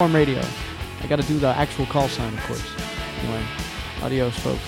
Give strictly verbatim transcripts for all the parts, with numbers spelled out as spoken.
Freeform Radio. I got to do the actual call sign, of course. Anyway, adios, folks.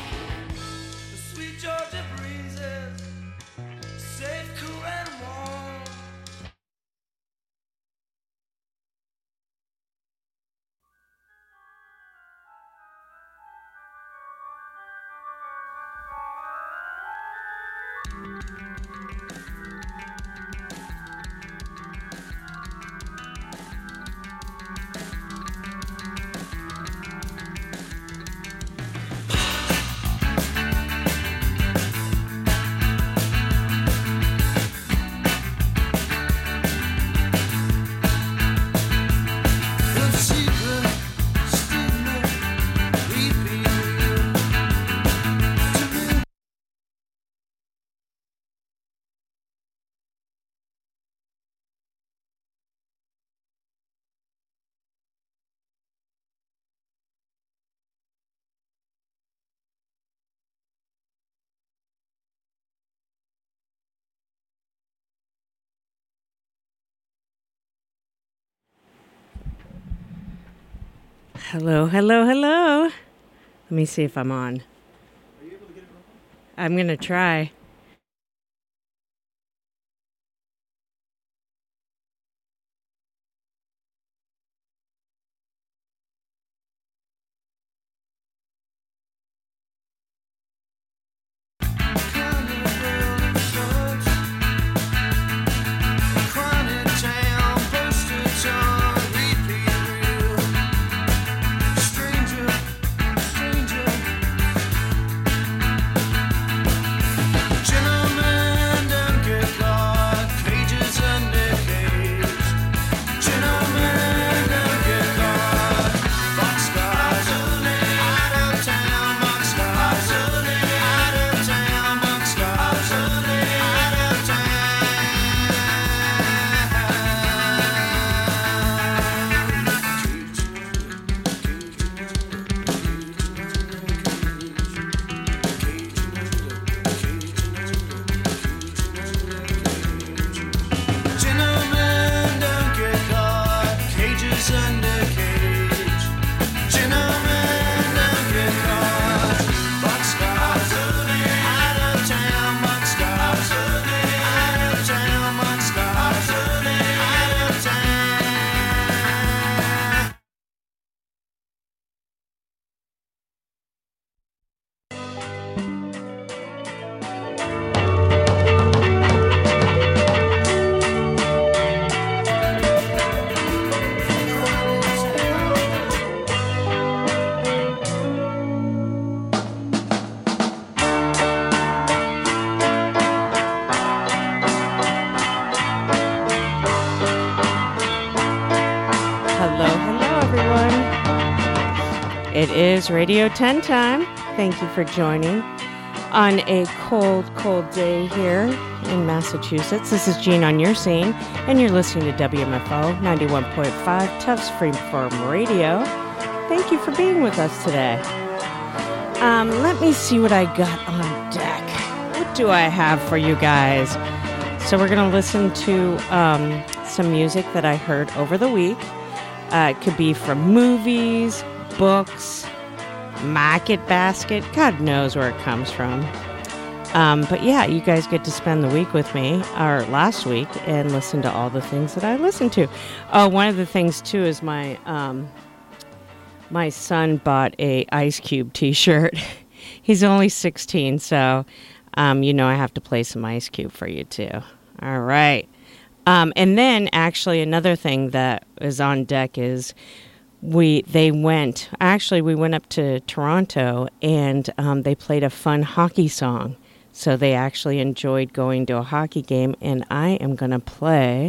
Hello, hello, hello. Let me see if I'm on. Are you able to get it real quick? I'm going to try. It is Radio ten time. Thank you for joining on a cold, cold day here in Massachusetts. This is Jean on your scene, and you're listening to W M F O ninety-one point five Tufts Freeform Radio. Thank you for being with us today. Um, let me see what I got on deck. What do I have for you guys? So we're going to listen to um, some music that I heard over the week. Uh, it could be from movies, books, Market Basket. God knows where it comes from. Um, but yeah, you guys get to spend the week with me, or last week, and listen to all the things that I listened to. Oh, one of the things too is my um, my son bought a Ice Cube T-shirt. He's only sixteen, so um, you know I have to play some Ice Cube for you too. All right. Um, and then actually another thing that is on deck is we they went, actually we went up to Toronto and um, they played a fun hockey song. So they actually enjoyed going to a hockey game, and I am going to play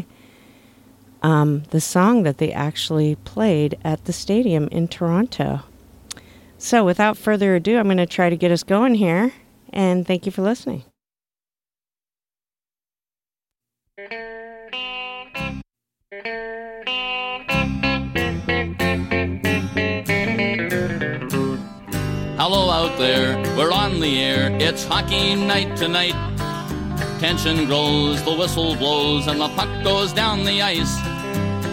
um, the song that they actually played at the stadium in Toronto. So without further ado, I'm going to try to get us going here, and thank you for listening. Hello out there, we're on the air, it's hockey night tonight. Tension grows, the whistle blows, and the puck goes down the ice.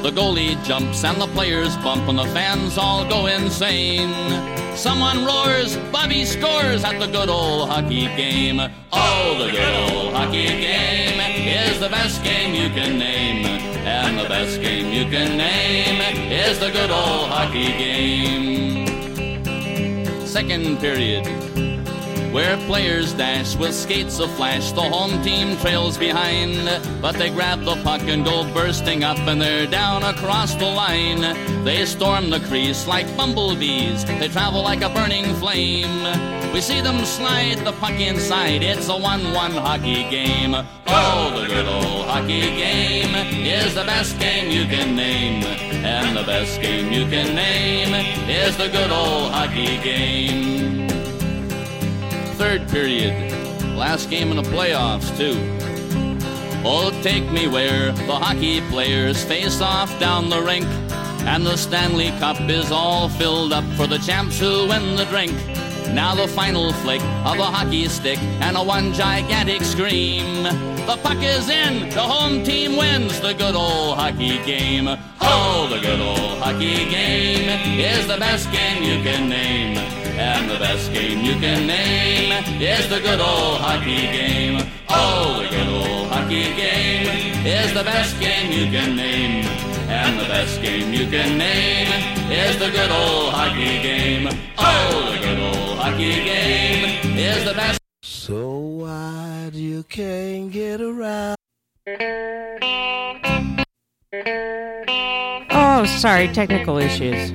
The goalie jumps and the players bump and the fans all go insane. Someone roars, Bobby scores at the good old hockey game. Oh, the good old hockey game is the best game you can name. And the best game you can name is the good old hockey game. Second period, where players dash with skates aflash. The home team trails behind, but they grab the puck and go bursting up, and they're down across the line. They storm the crease like bumblebees. They travel like a burning flame. We see them slide the puck inside. It's a one one hockey game. Oh, the good old hockey game is the best game you can name. And the best game you can name is the good old hockey game. Third period, last game in the playoffs too. Oh, take me where the hockey players face off down the rink, and the Stanley Cup is all filled up for the champs who win the drink. Now the final flick of a hockey stick and a one gigantic scream. The puck is in, the home team wins the good old hockey game. Oh, the good old hockey game is the best game you can name. And the best game you can name is the good old hockey game. Oh, the good old hockey game is the best game you can name. And the best game you can name is the good old hockey game. Oh, the good old hockey game is the best. So wide you can't get around. Oh, sorry, technical issues.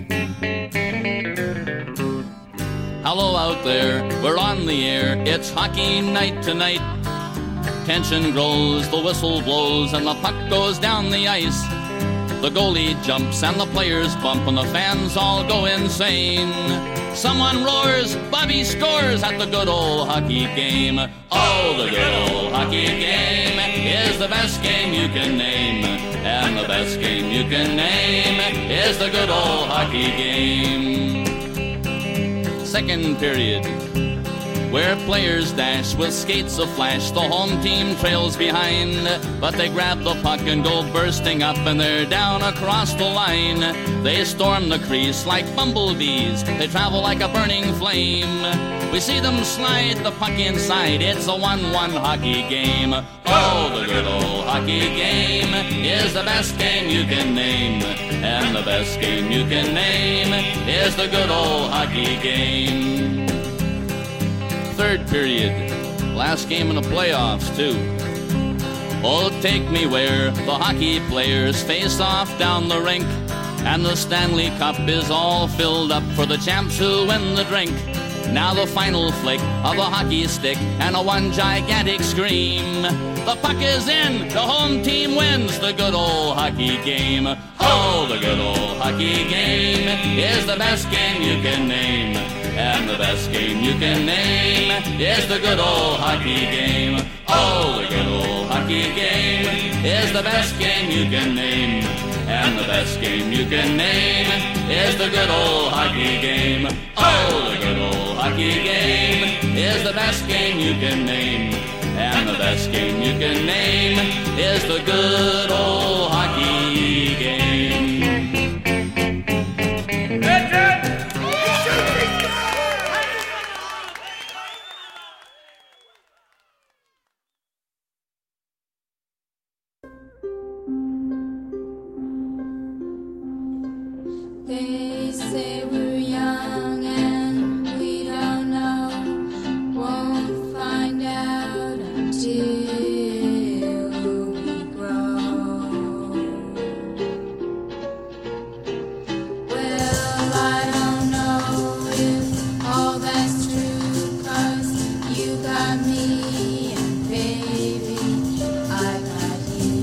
Hello out there, we're on the air. It's hockey night tonight. Tension grows, the whistle blows, and the puck goes down the ice. The goalie jumps and the players bump and the fans all go insane. Someone roars, Bobby scores at the good old hockey game. Oh, the good old hockey game is the best game you can name. And the best game you can name is the good old hockey game. Second period, where players dash with skates aflash. The home team trails behind, but they grab the puck and go bursting up, and they're down across the line. They storm the crease like bumblebees. They travel like a burning flame. We see them slide the puck inside. It's a one one hockey game. Oh, the good old hockey game is the best game you can name. And the best game you can name is the good old hockey game. Third period, last game in the playoffs too. Oh, take me where the hockey players face off down the rink, and the Stanley Cup is all filled up for the champs who win the drink. Now the final flick of a hockey stick and a one gigantic scream. The puck is in, the home team wins the good old hockey game. Oh, the good old hockey game is the best game you can name. And the best game you can name is the good old hockey game. Oh, the good old hockey game is the best game you can name. And the best game you can name is the good old hockey game. Oh, the good old hockey game is the best game you can name. And the best game you can name is the good old hockey game. They say we're young and we don't know, won't find out until we grow. Well, I don't know if all that's true, 'cause you got me and baby, I got you.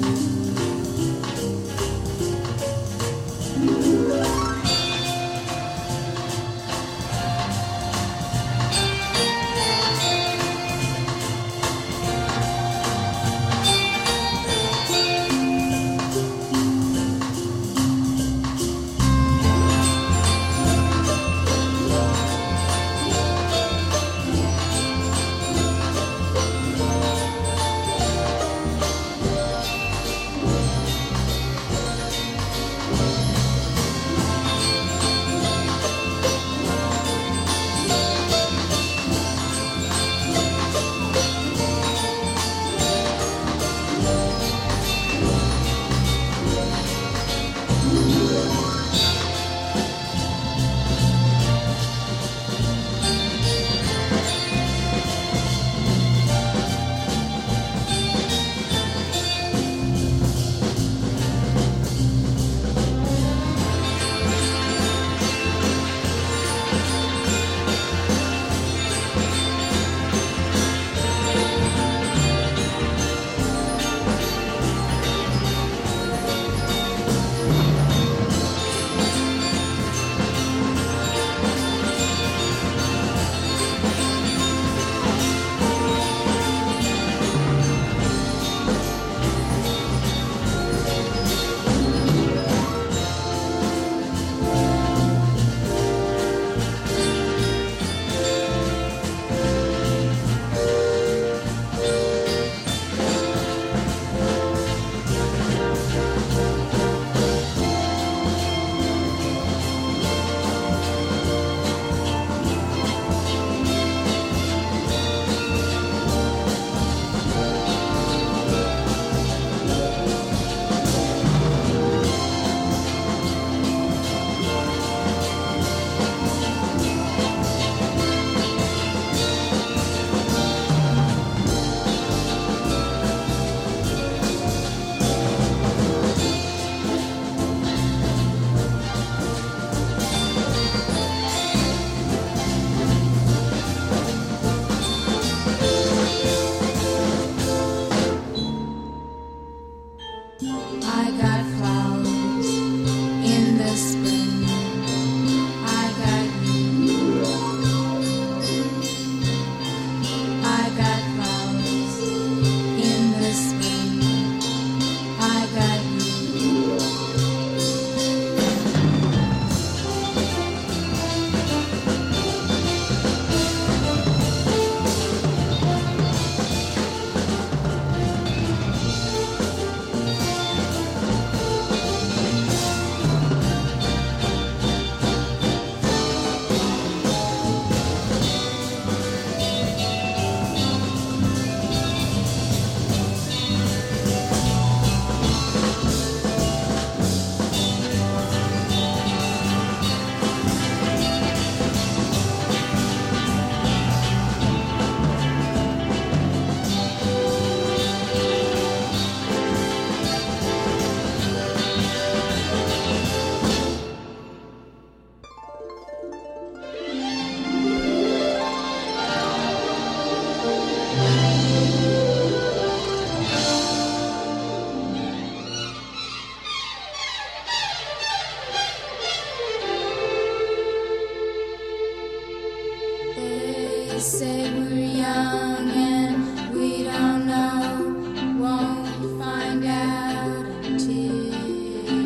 They say we're young and we don't know, won't find out until we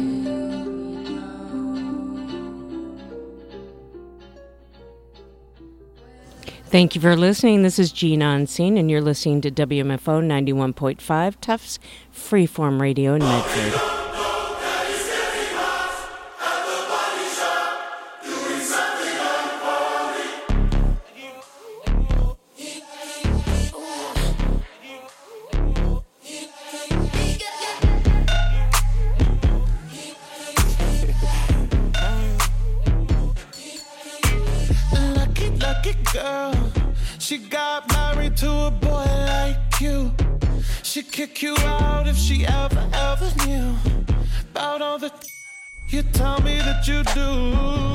know. Thank you for listening. This is Jean on Scene, and you're listening to W M F O ninety-one point five, Tufts Freeform Radio in Medford. She got married to a boy like you. She'd kick you out if she ever, ever knew about all the you tell me that you do.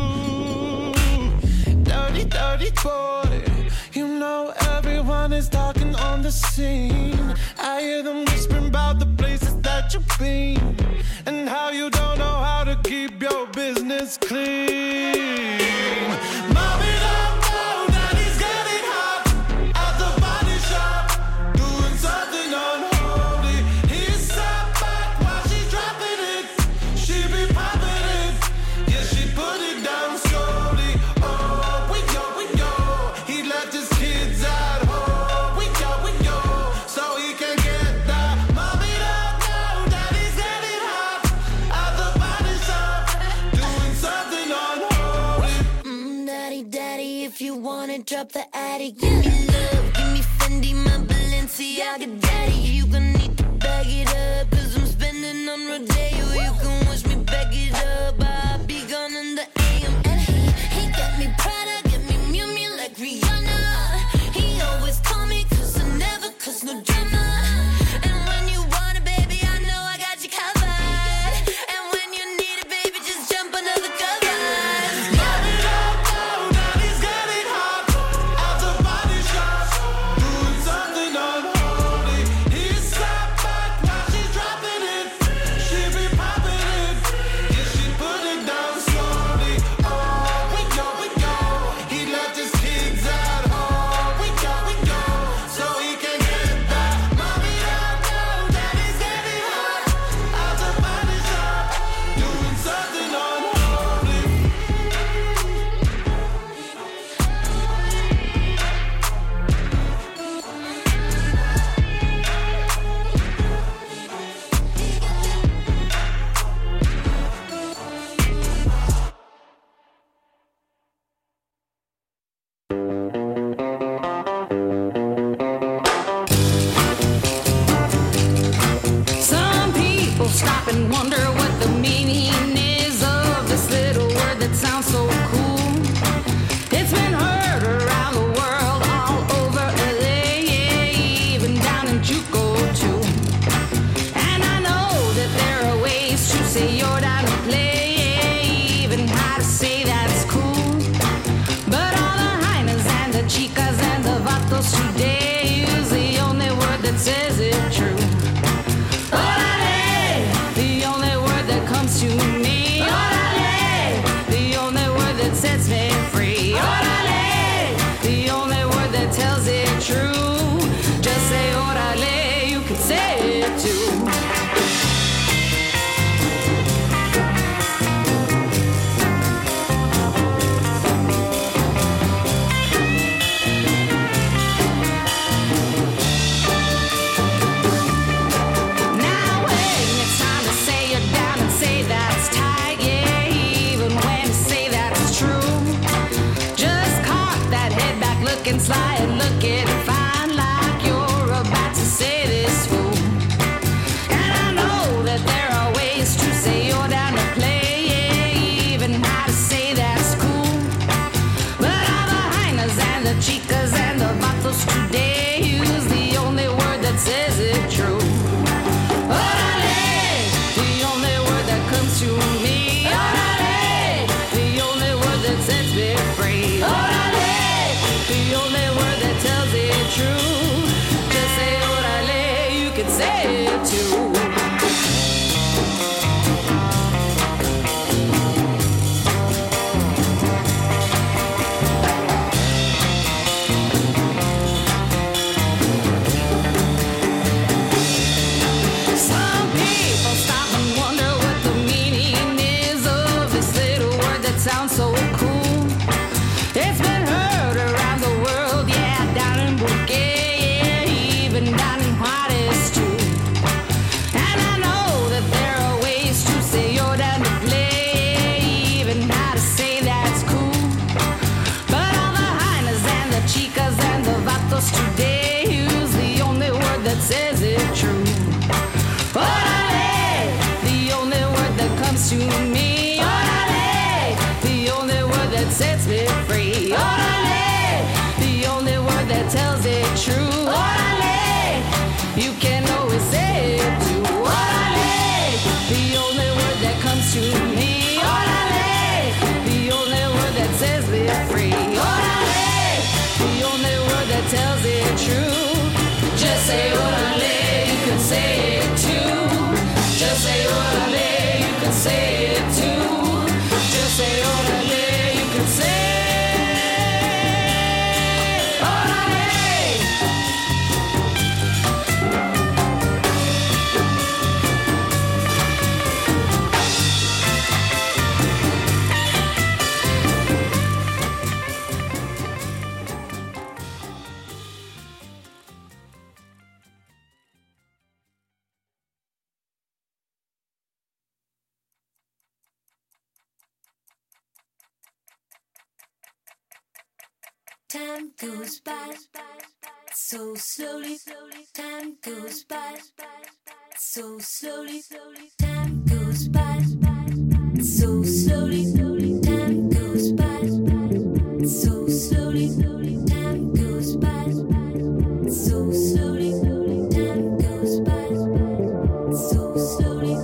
Dirty, dirty boy. You know everyone is talking on the scene. I hear them whispering about the places that you've been and how you don't know how to keep your business clean. Mommy, don't know that he's getting hot at the body shop, doing something unholy. He sat back while she's dropping it. She be popping it, yeah, she put it down slowly. Oh, we go, we go. He left his kids at home. We go, we go, so he can get that. Mommy don't know that he's getting hot at the body shop, doing something unholy. Mm, daddy, daddy, if you wanna drop the addy, give me love, give me Fendi, my Balenciaga daddy. You gon' need to bag it up, cause I'm spending on Rodeo. You can wish me back it up, I'll be gone in the A M. And he, he got me Prada, get me Miu Miu like Rihanna. He always call me cause I never cause no drama. And when you want it, baby, I know I got you covered. And when you need it, baby, just jump under the covers. Mommy don't know that he's getting hot at the body shop, doing something unholy. He sat back while she's dropping it. She be popping it, yeah, she put it down slowly. Oh, we go, we go. He left his kids at home. We go, we go, so he can get that. Mommy don't know that he's getting hot at the body shop, doing something unholy. Some people stop and wonder what the meaning is of this little word that sounds so cool. It's been heard around the world, all over L A, even down in Juco too. And I know that there are ways to say you're down to play, even how to say that's cool. But all the hyenas and the chicas and the vatos today use the only word that says it true. Orale, the only word that comes to me. Orale, the only word that sets me free. Orale, the only word that tells it true. Just say orale, you can say it too. Now when it's time to say you're down and say that's tight, yeah, even when you say that's true. Just cock that head back, looking sly and looking fine, like you're about to say this fool. And I know that there are ways to say you're down to play, yeah, even how to say that's cool. But all the hyenas and the chicas and the vatos today use the only word that says it true. Orale, the only word that comes to me. Orale, the only word that sets me free. Orale, the only word sounds so cool. It's been heard around the world, yeah, down in Bulgaria, even down in Juarez too. And I know that there are ways to say you're down to play, even how to say that's cool. But all the hyenas and the chicas and the vatos today use the only word that says it true. Orale, the only word that comes to me. Orale, the only word that sets me free. Orale, the only word that tells it true. Orale, you can always say it too. Orale, the only word that comes to me. Orale, the only word that sets me free. Orale, the only word that tells it true. Just say orale, you can say it too. Just say orale, you can say it too. Just say orale, you can say orale. Time goes by so slowly. Time goes by so slowly. Time goes by so slowly. Time goes by so slowly. Time goes by so slowly. Time goes by so slowly.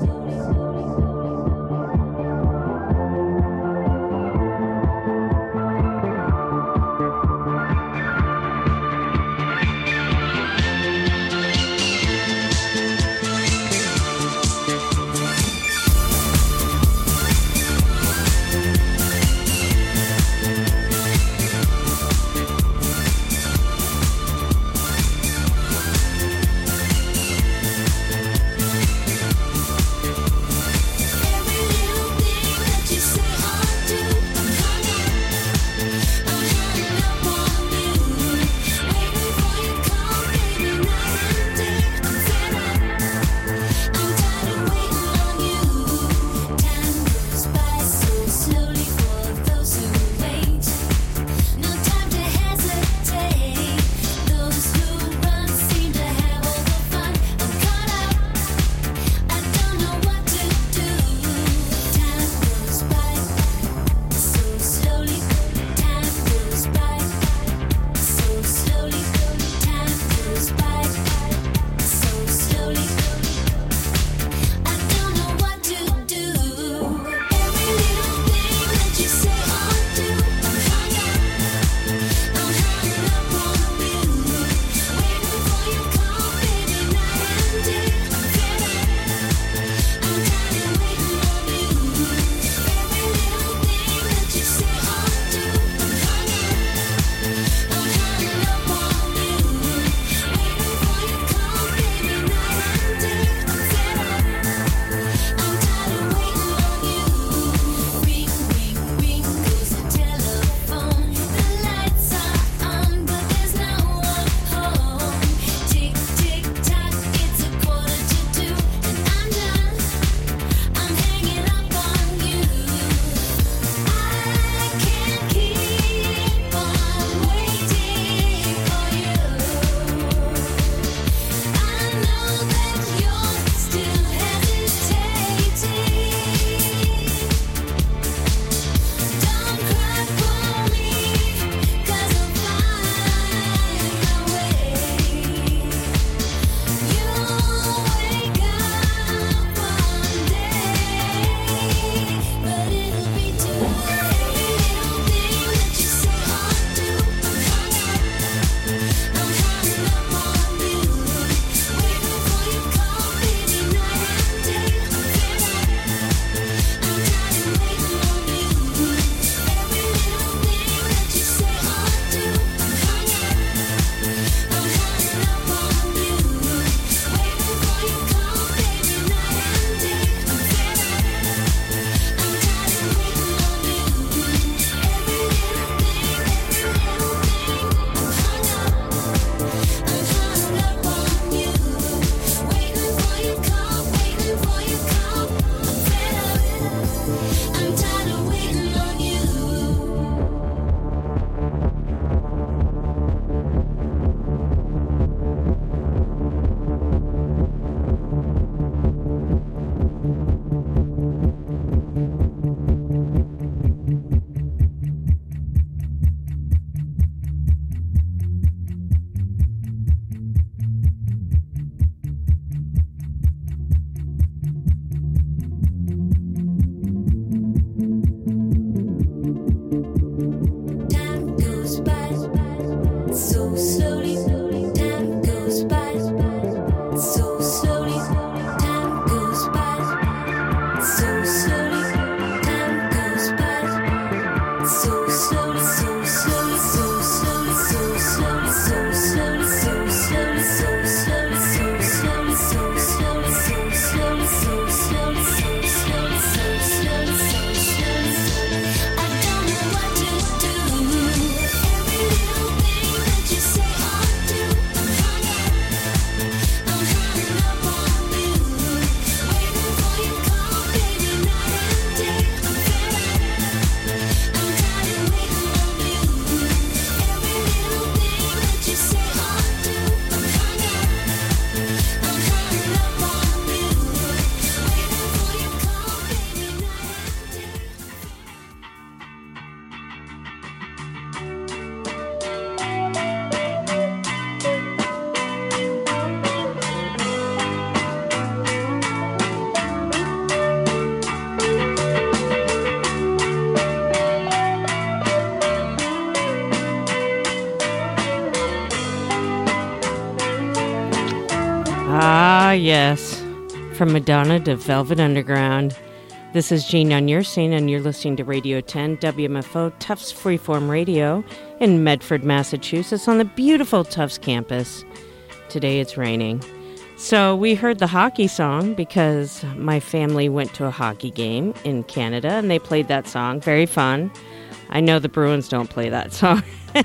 Ah, yes. From Madonna to Velvet Underground. This is Jean on your scene, and you're listening to Radio ten, W M F O, Tufts Freeform Radio in Medford, Massachusetts, on the beautiful Tufts campus. Today it's raining. So we heard the hockey song because my family went to a hockey game in Canada, and they played that song. Very fun. I know the Bruins don't play that song.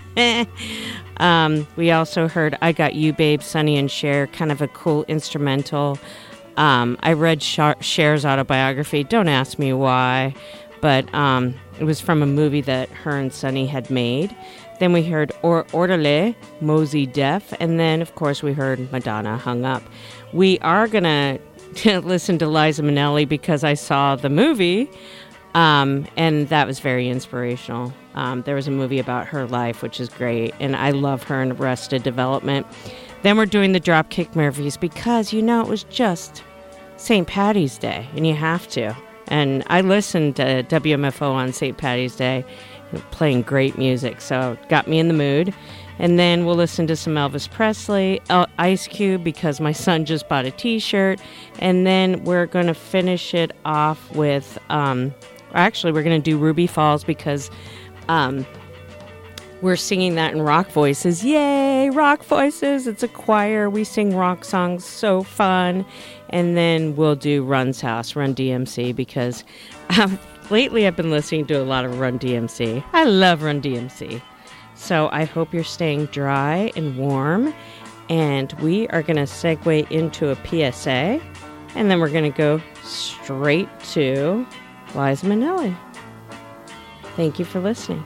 um, we also heard I Got You, Babe, Sonny and Cher, kind of a cool instrumental. Um, I read Cher's autobiography. Don't ask me why, but um, it was from a movie that her and Sonny had made. Then we heard or- Orderly, Mosey Def, and then, of course, we heard Madonna, Hung Up. We are going to listen to Liza Minnelli because I saw the movie, um, and that was very inspirational. Um, there was a movie about her life, which is great, and I love her in Arrested Development. Then we're doing the Dropkick Murphys because, you know, it was just Saint Patty's Day, and you have to. And I listened to W M F O on Saint Patty's Day, playing great music, so it got me in the mood. And then we'll listen to some Elvis Presley, El- Ice Cube, because my son just bought a T-shirt. And then we're going to finish it off with, um, actually, we're going to do Ruby Falls because um, we're singing that in Rock Voices. Yay, Rock Voices. It's a choir. We sing rock songs. So fun. And then we'll do Run's House, Run D M C, because um, lately I've been listening to a lot of Run D M C. I love Run D M C. So I hope you're staying dry and warm. And we are going to segue into a P S A. And then we're going to go straight to Liza Minnelli. Thank you for listening.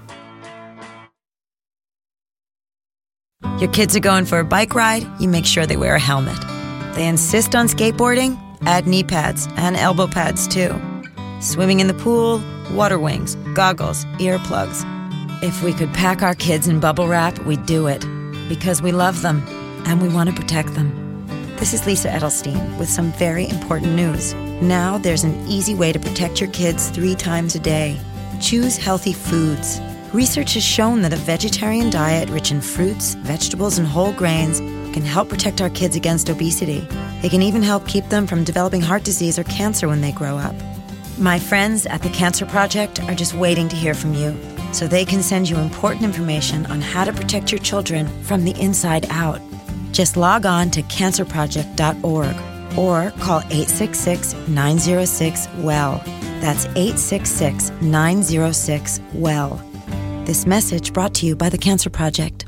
Your kids are going for a bike ride, you make sure they wear a helmet. They insist on skateboarding, add knee pads and elbow pads too. Swimming in the pool, water wings, goggles, earplugs. If we could pack our kids in bubble wrap, we'd do it. Because we love them and we want to protect them. This is Lisa Edelstein with some very important news. Now there's an easy way to protect your kids three times a day. Choose healthy foods. Research has shown that a vegetarian diet rich in fruits, vegetables, and whole grains can help protect our kids against obesity. It can even help keep them from developing heart disease or cancer when they grow up. My friends at the Cancer Project are just waiting to hear from you, so they can send you important information on how to protect your children from the inside out. Just log on to cancer project dot org or call eight six six, nine zero six, W E L L. That's eight six six, nine zero six, W E L L. This message brought to you by the Cancer Project.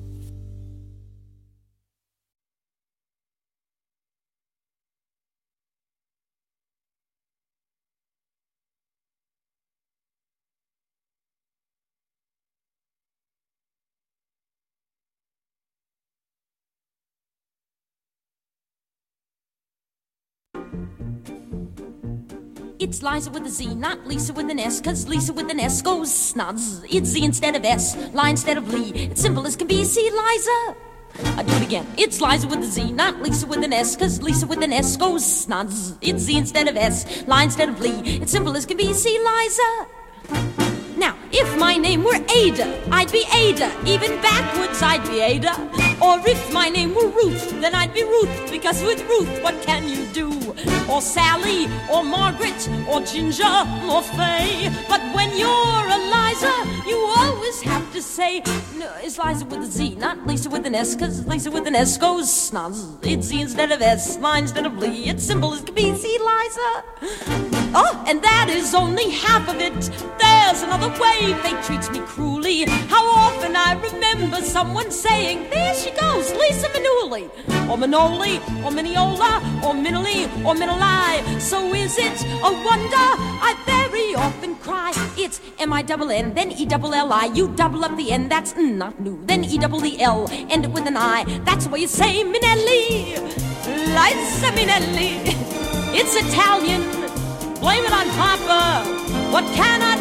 It's Liza with a Z, not Lisa with an S, cause Lisa with an S goes snods. It's Z instead of S, lie instead of Lee. It's simple as can be, see Liza. I do it again. It's Liza with a Z, not Lisa with an S, cause Lisa with an S goes snods. It's Z instead of S, lie instead of Lee. It's simple as can be, see Liza. Now, if my name were Ada, I'd be Ada. Even backwards, I'd be Ada. Or if my name were Ruth, then I'd be Ruth. Because with Ruth, what can you do? Or Sally, or Margaret, or Ginger, or Faye. But when you're Eliza, you always have to say, no, it's Liza with a Z, not Lisa with an S. Cause Lisa with an S goes snoz. It's Z instead of S, line instead of Lee. It's simple as can be, see Liza. Oh, and that is only half of it. There's another way fate treats me cruelly. How often I remember someone saying, there she goes, Lisa Minnelli, or Manoli, or Mineola, or Minoli, or Minoli. So is it a wonder I very often cry? It's M I double N, then E double L I. You double up the N, that's not new. Then E double the L, end it with an I. That's why you say Minnelli, Liza Minnelli. It's Italian, blame it on Papa. What can I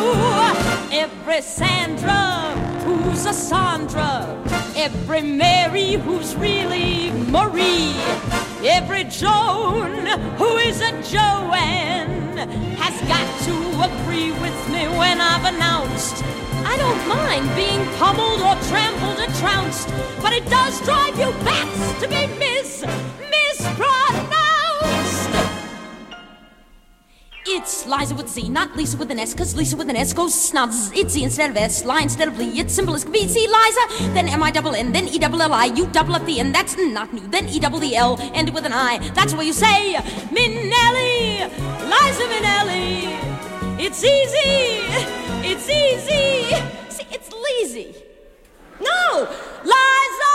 do? Every Sandra who's a Sandra, every Mary who's really Marie, every Joan who is a Joanne has got to agree with me when I've announced I don't mind being pummeled or trampled or trounced, but it does drive you bats to be Miss, Miss Pronounce. Liza with a Z, not Lisa with an S, cause Lisa with an S goes snods. It's Z instead of S, lie instead of Lee. It's simple as can be. See, Liza, then M I double N, then E double L I. You double up the N, that's not me. Then E double the L, end with an I. That's what you say, Minnelli, Liza Minnelli. It's easy, it's easy. See, it's lazy. No, Liza.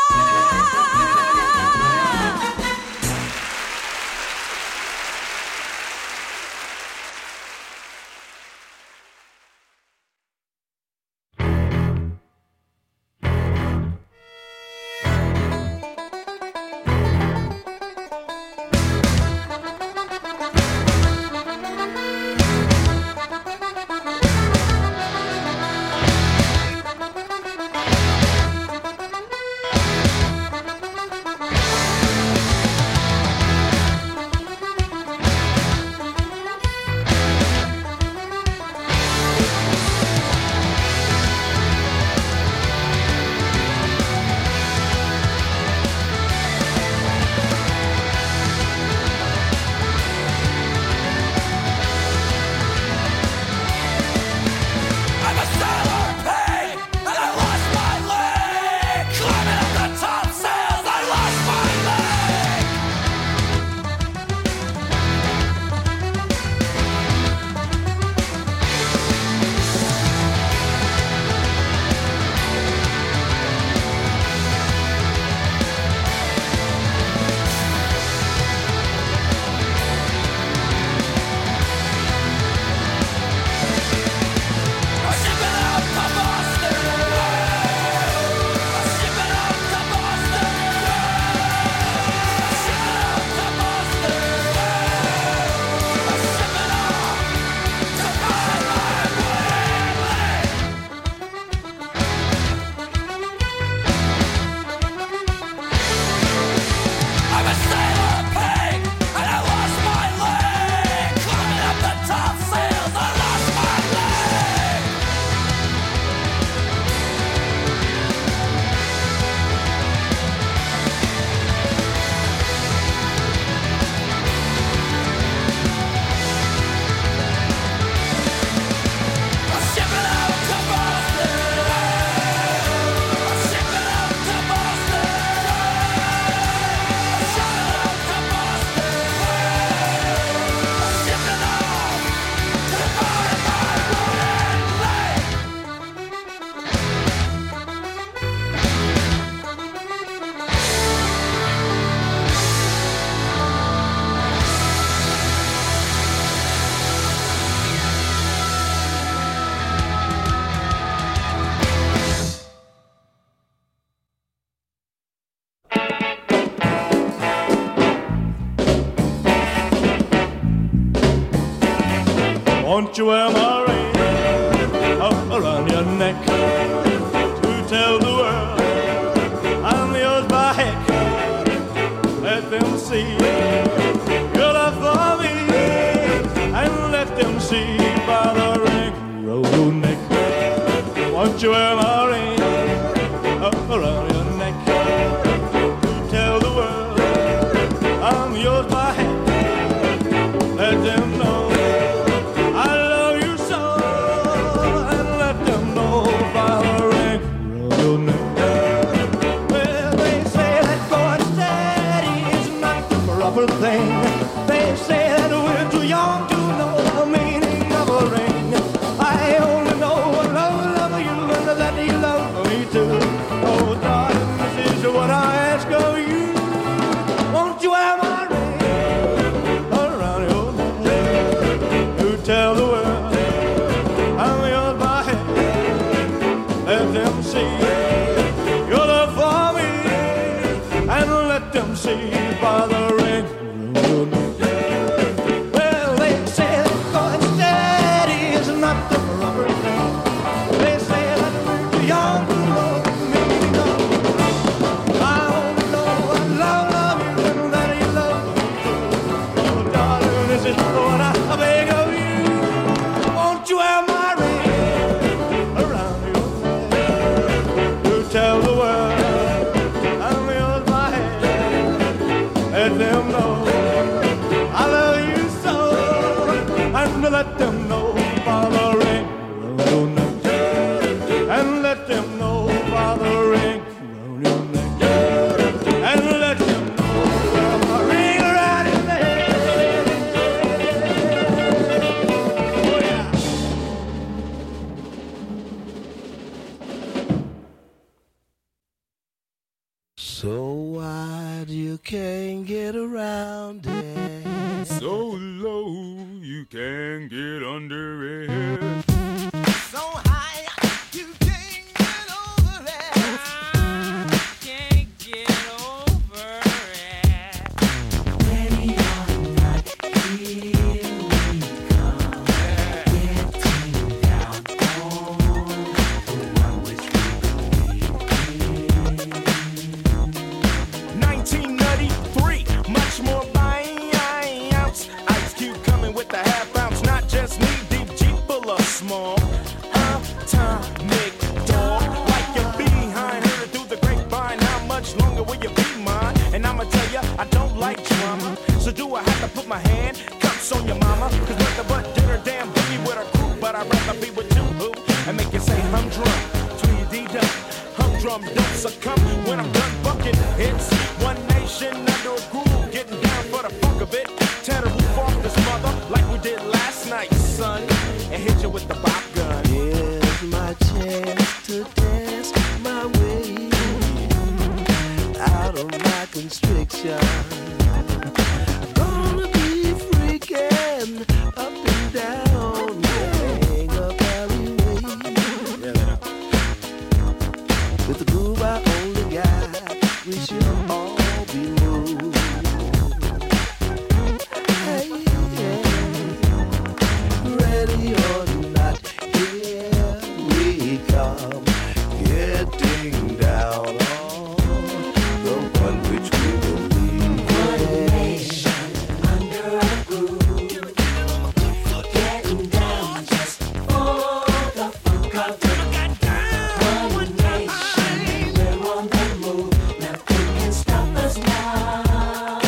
Won't you wear my ring up around your neck to tell the world I'm yours by heck? Let them see your love for me, and let them see by the ring around your neck. Won't you wear my ring up around your neck to tell the world I'm yours by heck? Let them know thing. They say that we're too young to know the meaning of a ring. I only know I love, love you and that you love me too. Oh darling, this is what I ask of you. Won't you wear my ring around your neck to tell the world I'm yours by head? Let them see your love for me, and let them see by the ring. Well, they say that going steady is not the proper thing. They say that we're too young to know the meaning of it. I only know I love, love you and that you love me too. Oh, darling, this is what I beg of you. Won't you wear my ring around your neck So wide you can't get around it. So low you can't get under it. So high you can't get over it. Can't get over it. Ready or not, here we come. Getting down on the one which we believe. nineteen ninety-three, much more by ounce. Ice Cube coming with the half ounce, not just knee deep, Jeep full of small. Atomic dog, like your behind, heard it through the grapevine. How much longer will you be mine? And I'ma tell ya, I don't like drama. So do I have to put my hand cups on your mama? Cause nothing but did her damn boogie with her crew. But I'd rather be with you, who? And make you say humdrum, Tweety dum. Humdrum don't succumb when I'm done bucking. It's one nation under a groove, getting down for the funk of it. Tear the roof off this mother like we did last night, son. And hit you with the bop gun. Here's my chance to dance my way out of my constriction. Gonna be freaking up and down the hang up alleyway. With the groove I only got, we should all be moved. Hey, yeah. Ready or not, here we come. Getting down on the one which we believe. One nation under a groove. Getting down just for the funk of it. One nation, we're on the move. Nothing can stop us now.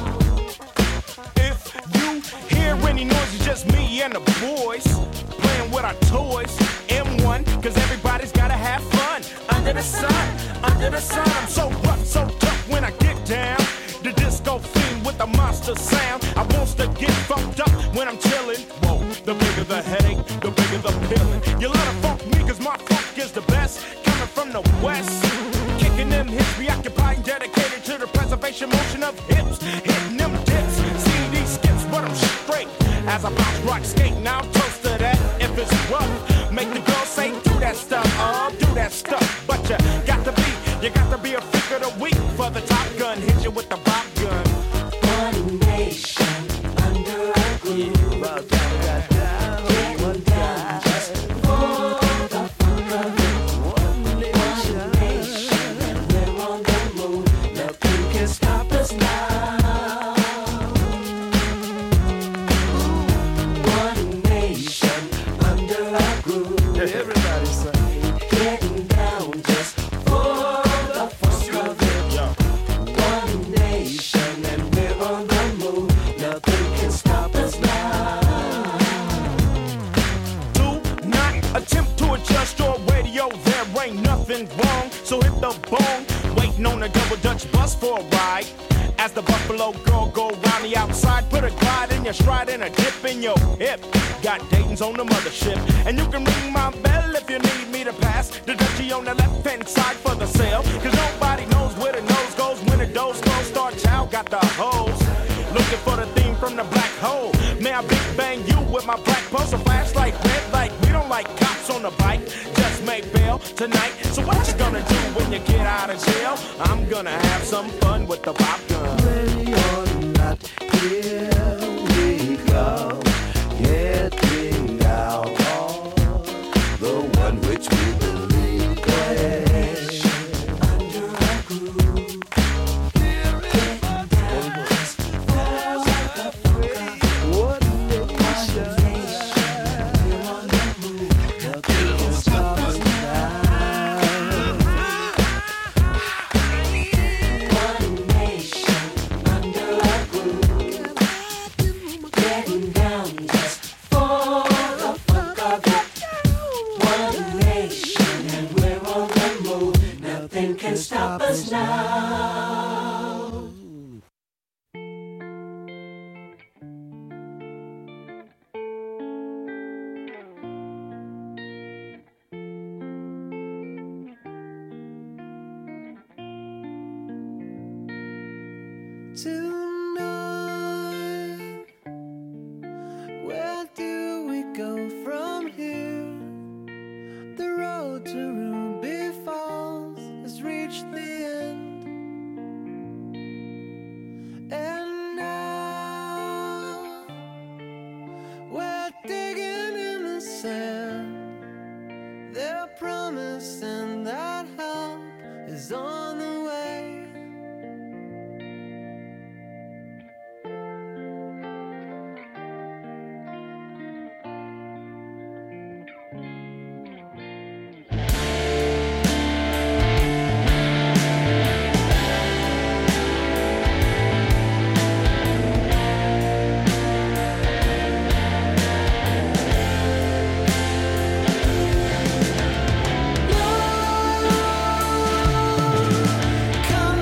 If you hear any noise, it's just me and the boys playing with our toys. M one, cause everybody's gotta have fun. Under the sun, under the sun. I'm so rough, so tough when I get down. The disco fiend with the monster sound. I want to get funked up when I'm chilling. Whoa, the bigger the headache, the bigger the feeling. You let it funk me cause my funk is the best. Coming from the west, kicking them hips, preoccupied, dedicated to the preservation motion of hips. Hitting them dips, see these skips, but I'm straight. As I bounce, rock, skate, now I'm toast to that. If it's rough, make the girls say, do that stuff, oh, do that stuff. But you got to be, you got to be a freak of the week for the Top Gun. Hit you with the bop gun. One nation under a groove. Getting down just for the funk of it. One nation, and we're on the move. Nothing can stop us now. One nation under a groove. Everybody say. Getting down just for the funk of it. One nation, and we're on the move. Nothing can stop us now. Do not attempt to adjust your radio, there ain't nothing wrong. So hit the bone, waiting on a double Dutch bus for a ride. As the Buffalo girl go round the outside, put a glide in your stride and a dip in your hip. Got Dayton's on the mothership, and you can ring my bell if you need me to pass the Dutchie on the left hand side for the sale. Cause nobody knows where the nose goes when the doors go. Star Child got the hose, looking for the theme from the black hole. May I big bang you with my black poster flashlight, red light. We don't like cops on the bike, just make bail tonight. So what you gonna do when you get out of jail? I'm gonna have some fun with the pop gun. Ready or not, here we come. Getting down on the one which we believe. Under a groove. Getting down just for the funk of it. One nation, We're on the move. Nothing can stop us now. One nation under a groove. Getting down just for the funk of it. One nation, and we're on the move. Nothing can stop us now. tonight. Where do we go from here? The road to Ruby Falls has reached the end, and now we're digging in the sand. They're promising that help is on the way. Come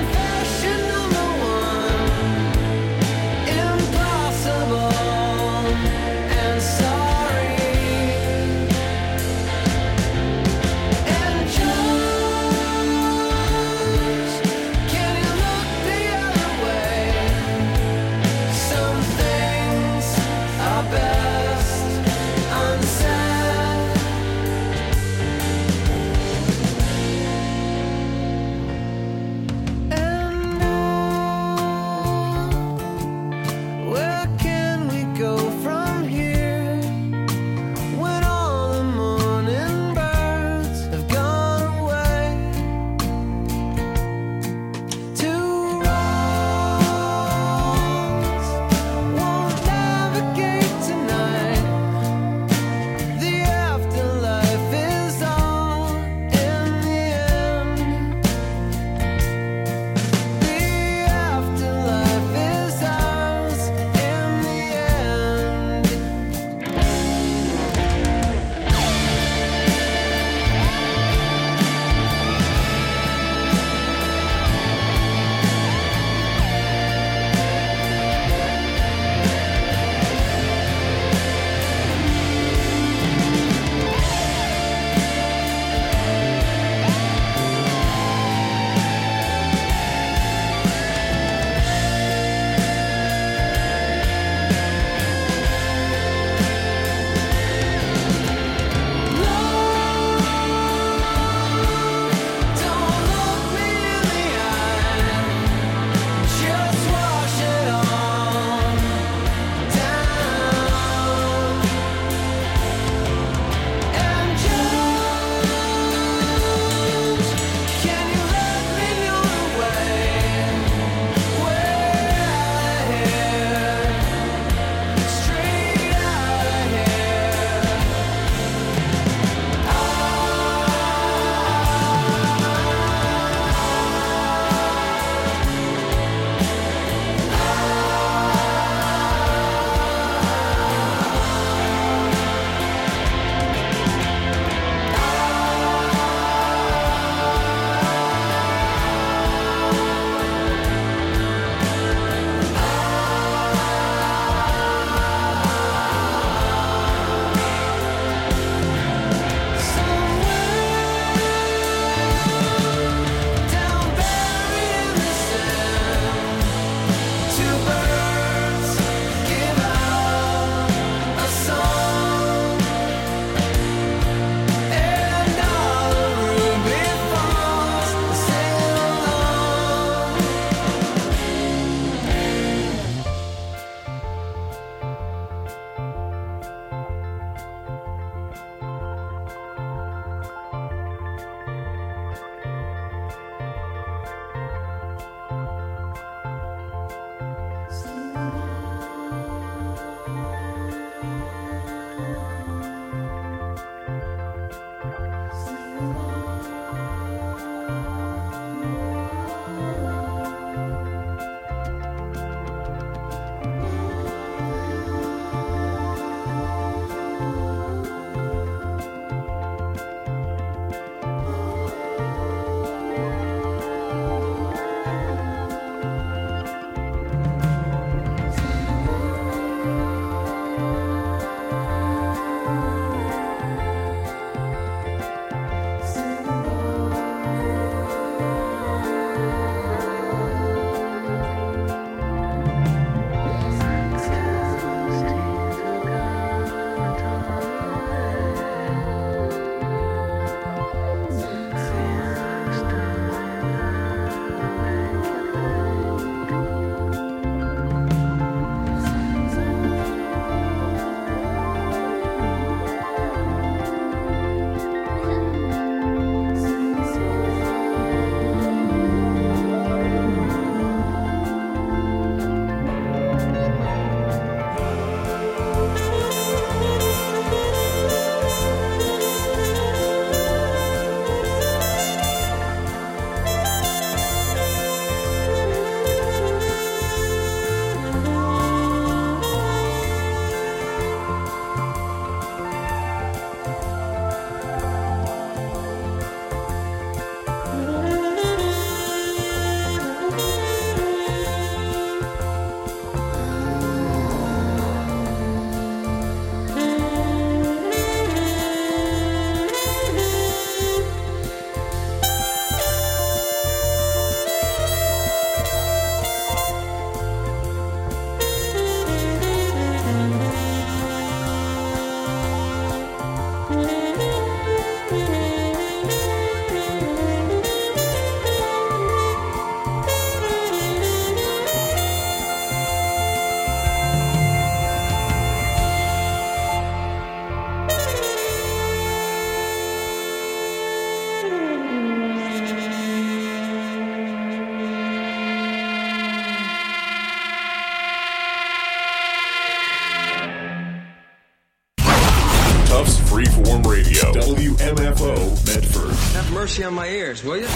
Have mercy on my ears, will you?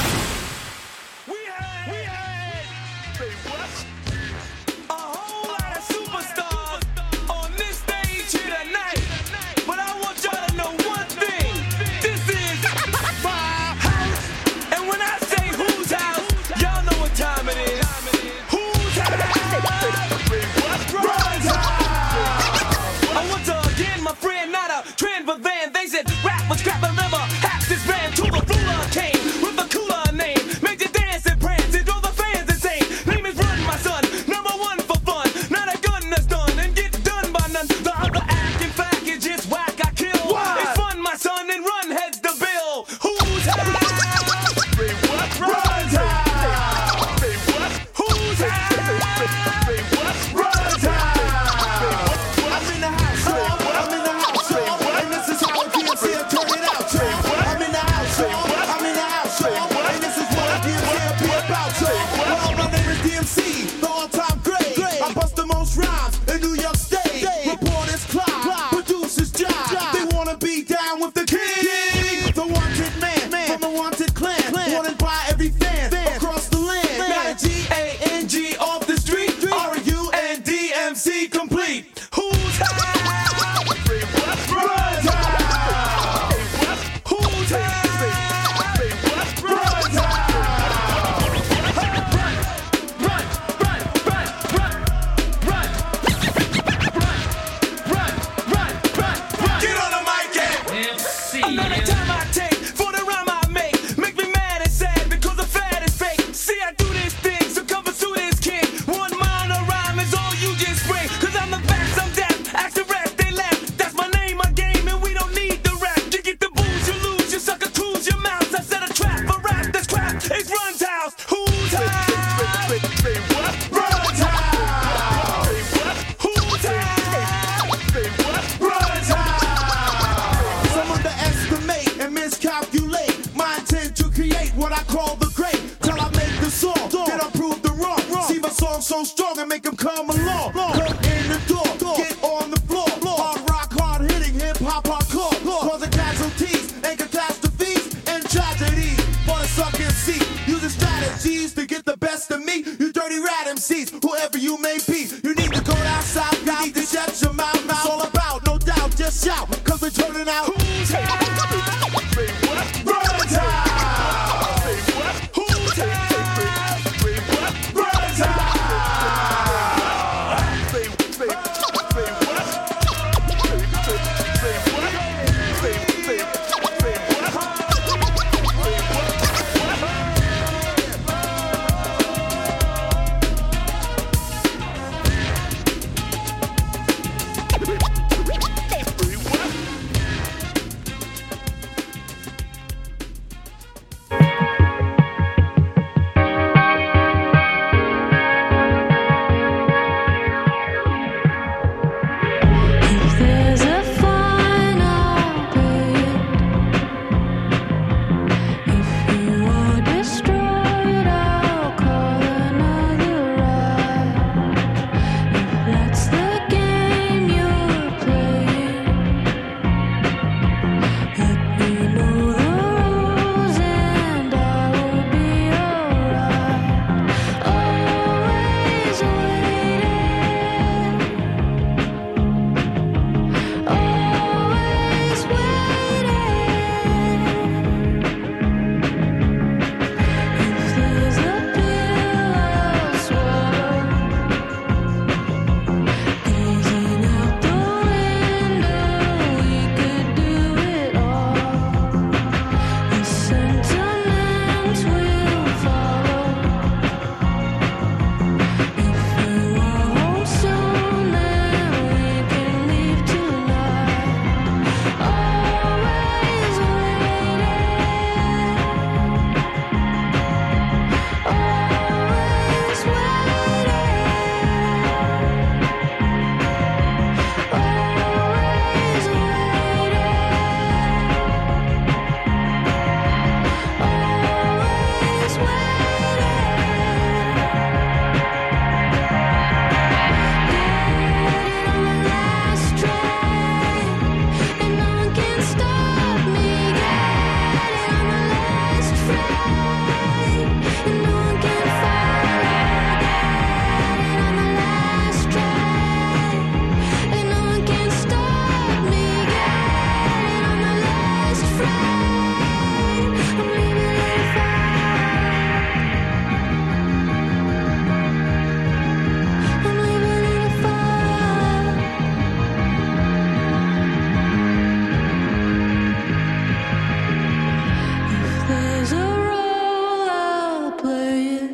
there's a role, I'll play it.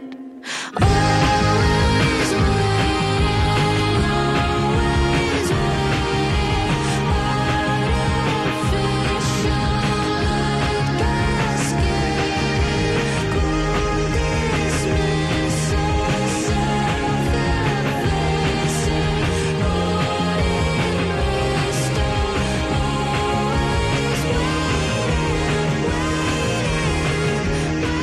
Always waiting, always waiting. Artificial light cascading, cool dismissal, self-effacing, rolling crystal, always waiting, waiting,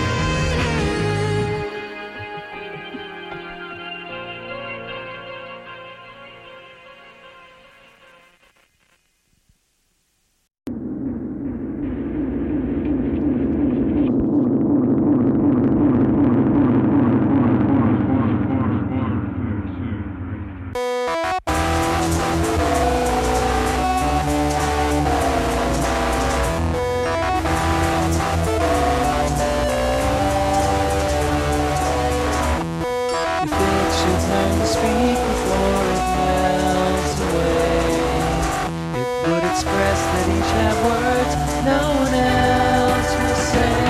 If it should learn to speak before it melts away, it would express that each have words no one else will say.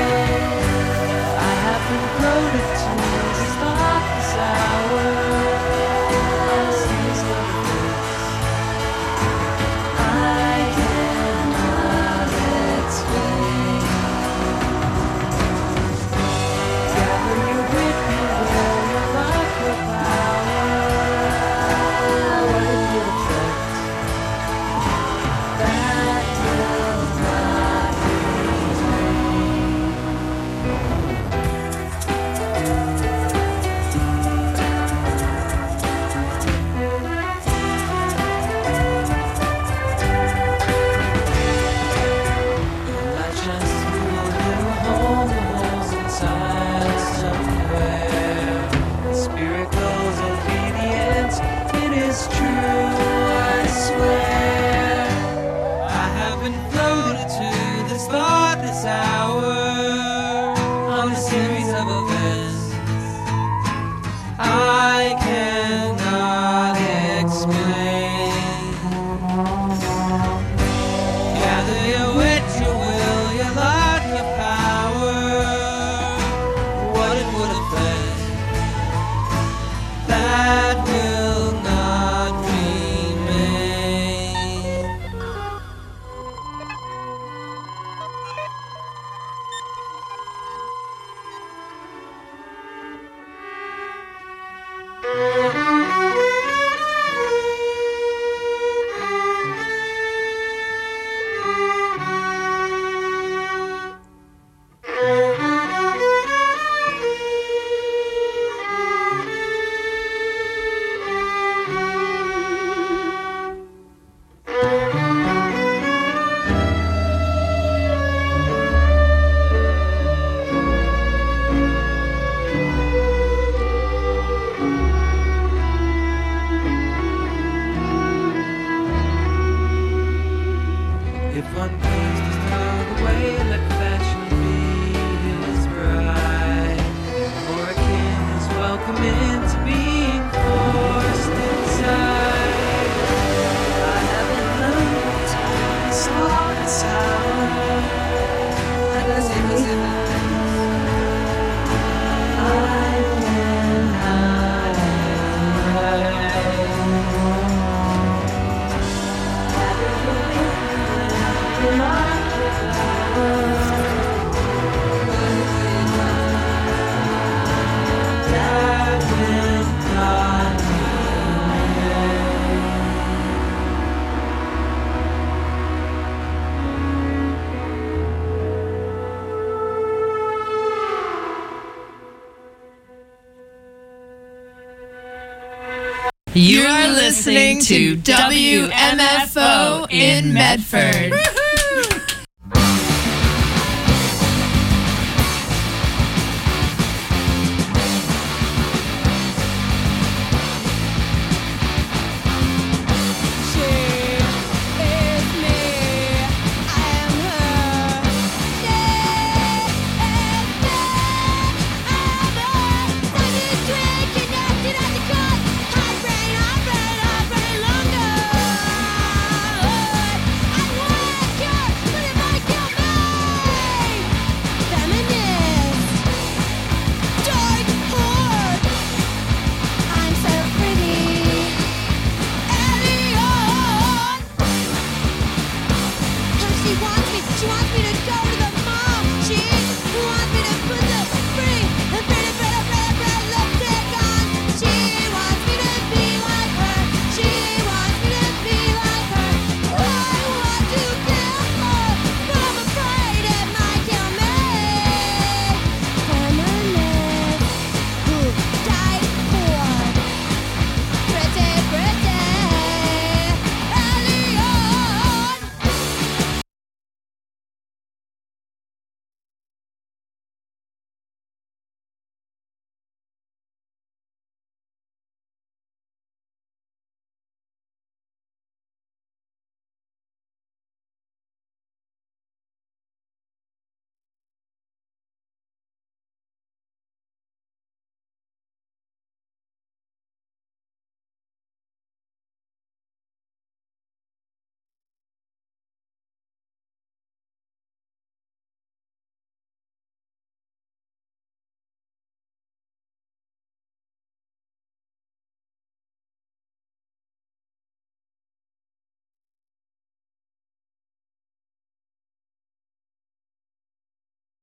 I have been floated to this thoughtless hour. Seas of bliss. I cannot explain. Gather your wit, beware your luck, your power. What it will affect, that will not I just flew you home, the holes inside somewhere. The spirit goes obedience, it is true, I swear. I have been floated to this thoughtless hour on a series of events I cannot explain. Gather your wit, your will, your luck, your power. What it would affect, that will not remain. If one pleased is turned away, let fashion be his bride. For a king is welcome into being forced inside. I have been learned to slow and sour. I You are listening to W M F O in Medford.